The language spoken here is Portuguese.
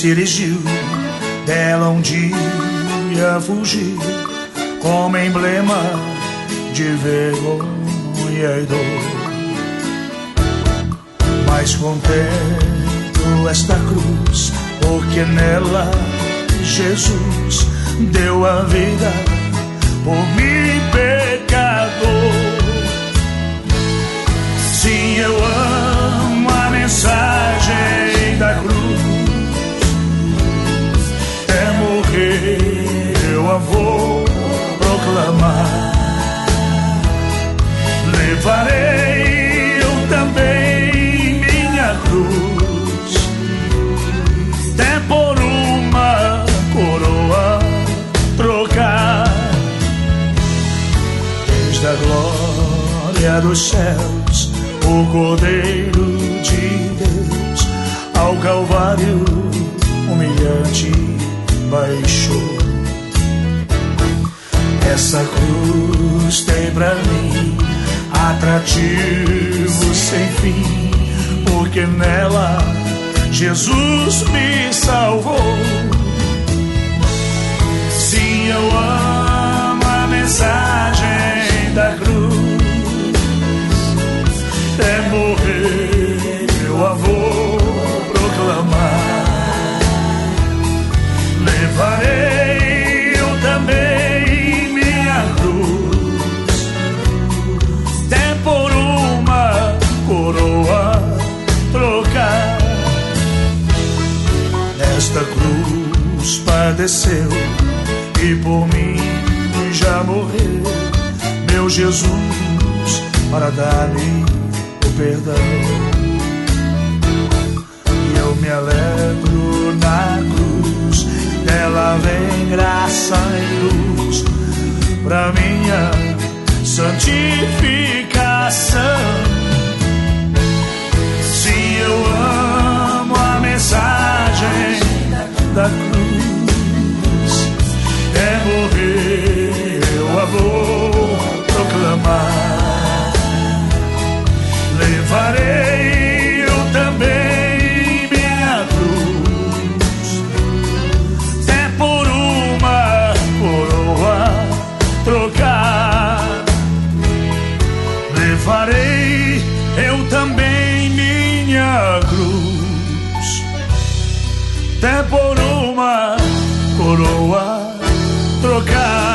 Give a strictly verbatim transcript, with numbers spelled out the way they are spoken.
se erigiu, dela um dia fugiu, como emblema de vergonha e dor. Mas contemplo esta cruz, porque nela Jesus deu a vida por mim, pecador. Sim, eu amo a mensagem da cruz. É morrer, eu a vou proclamar. Levarei eu também minha cruz, até por uma coroa trocar. Desde a glória dos céus o Cordeiro de Deus ao Calvário humilhante baixou. Essa cruz tem pra mim atrativo sem fim, porque nela Jesus me salvou. Sim, eu amo a mensagem da cruz. É morrer, eu a vou proclamar. Levarei eu também minha cruz, até por uma coroa trocar. Nesta cruz padeceu e por mim já morreu meu Jesus para dar-me o perdão. E eu me alegro na cruz, dela vem graça e luz pra minha santificação. Sim, eu amo a mensagem da cruz. É morrer, eu a vou proclamar. Levarei eu também minha cruz, até por uma coroa trocar. Levarei eu também minha cruz, até por uma coroa trocar.